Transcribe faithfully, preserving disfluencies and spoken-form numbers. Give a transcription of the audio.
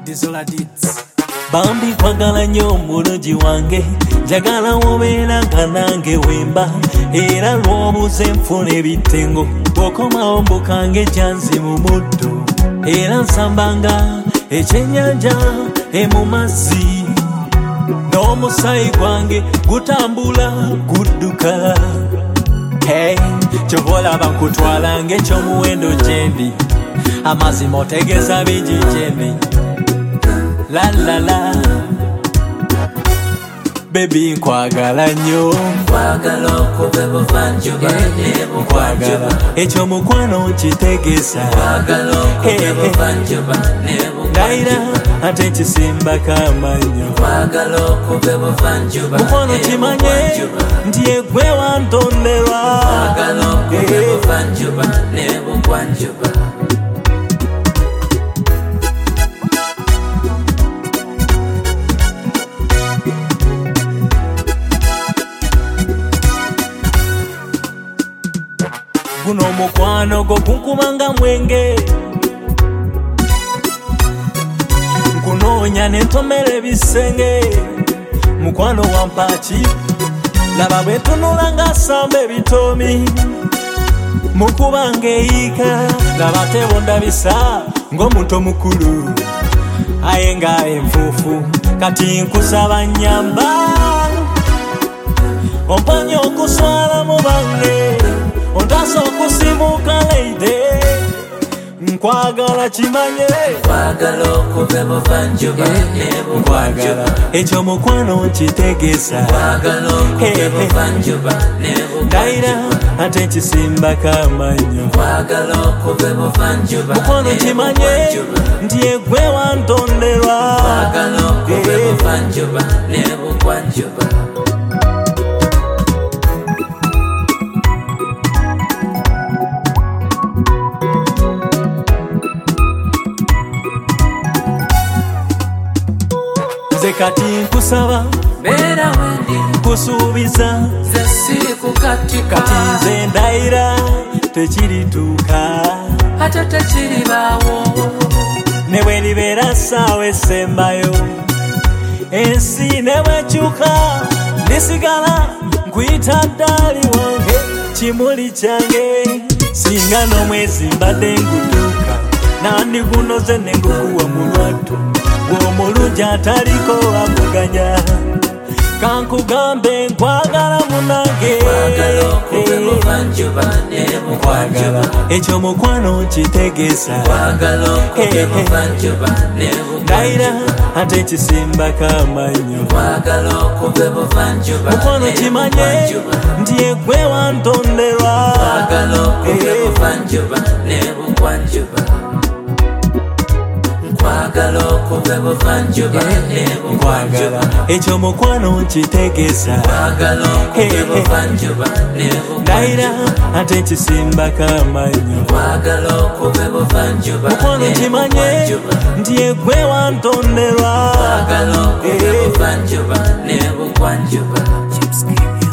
Dizola Deeds. Bambi kwagala nnyo mulungi wange, njagala wobeera nga nange wemba, era lw'obuze nfuna ebitengo, bw'okomawo mbukange janzi mu muddo, era nsambanga ekyennyanja emu mazzi, n'omusaayi gwange gutambula gudduka. Hey, kyova olaba nkutwala ng'ekyomuwendo gyendi, amazima otegeeza bingi gyendi. La la la, baby nkwagala nnyo, nkwagala okuva ebuvanjuba n'ebugwanjuba, ekyo mukwano nkitegeeza, nkwagala okuva ebuvanjuba n'ebugwanjuba, ndayira ate nkisimbako amannyo, nkwagala okuva ebuvanjuba mukwano kimanye nti egwe wantonderwa, nkwagala okuva ebuvanjuba n'ebugwanjuba. guno mukwano go gunkubanga mwenge, nkunoonya nentomera ebisenge, mukwano wampaki laba bwetunula ngasamba ebitomi, mukubanga eyiika laba tebo ndabisa ng'omuntu omukulu, aye nga enfuufu kati nkusaba nnyamba, ompanya okuswala mu bange, ontasa okusimuka leide, nkwagala kimanye, nkwagala okuva ebuvanjuba n'ebugwanjuba, ekyo mukwano nkitegeeza, nkwagala okuva ebuvanjuba n'ebugwanjuba, ndayira ate nkisimbako amannyo, nkwagala okuva ebuvanjuba mukwano kimanye nti egwe wantonderwa, nkwagala okuva ebuvanjuba n'ebugwanjuba. nze kati nkusaba beera wendi, kusuubiza nze siri kukatika, kati nze ndayira tekirituuka, ate tekiribaawo, ne bwe libeera ssaawa esembayo, ensi ne bwekyuka ndisigala nkuyita ddaali wange, kimuli kyange, singa n'omwezi mbadde ngutuuka, nandigunoze ne ngukuwa mu lwattu, bw'omulungi ataliko amuganya, kankugambe nkwagala munange, nkwagala okuva ebuvanjuba n'ebugwanjuba, ekyo mukwano nkitegeeza, nkwagala okuva ebuvanjuba n'ebugwanjuba, ndayira ate nkisimbako amannyo, nkwagala okuva ebuvanjuba mukwano kimanye nti egwe wantonderwa, nkwagala okuva ebuvanjuba n'ebugwanjuba, nkwagala okuva ebuvanjuba n'ebugwanjuba, ekyo mukwano nkitegeeza, nkwagala okuva ebuvanjuba n'ebugwanjuba, ndayira ate nkisimbako amannyo, nkwagala okuva ebuvanjuba mukwano kimanye nti egwe wantonderwa, nkwagala okuva ebuvanjuba n'ebugwanjuba.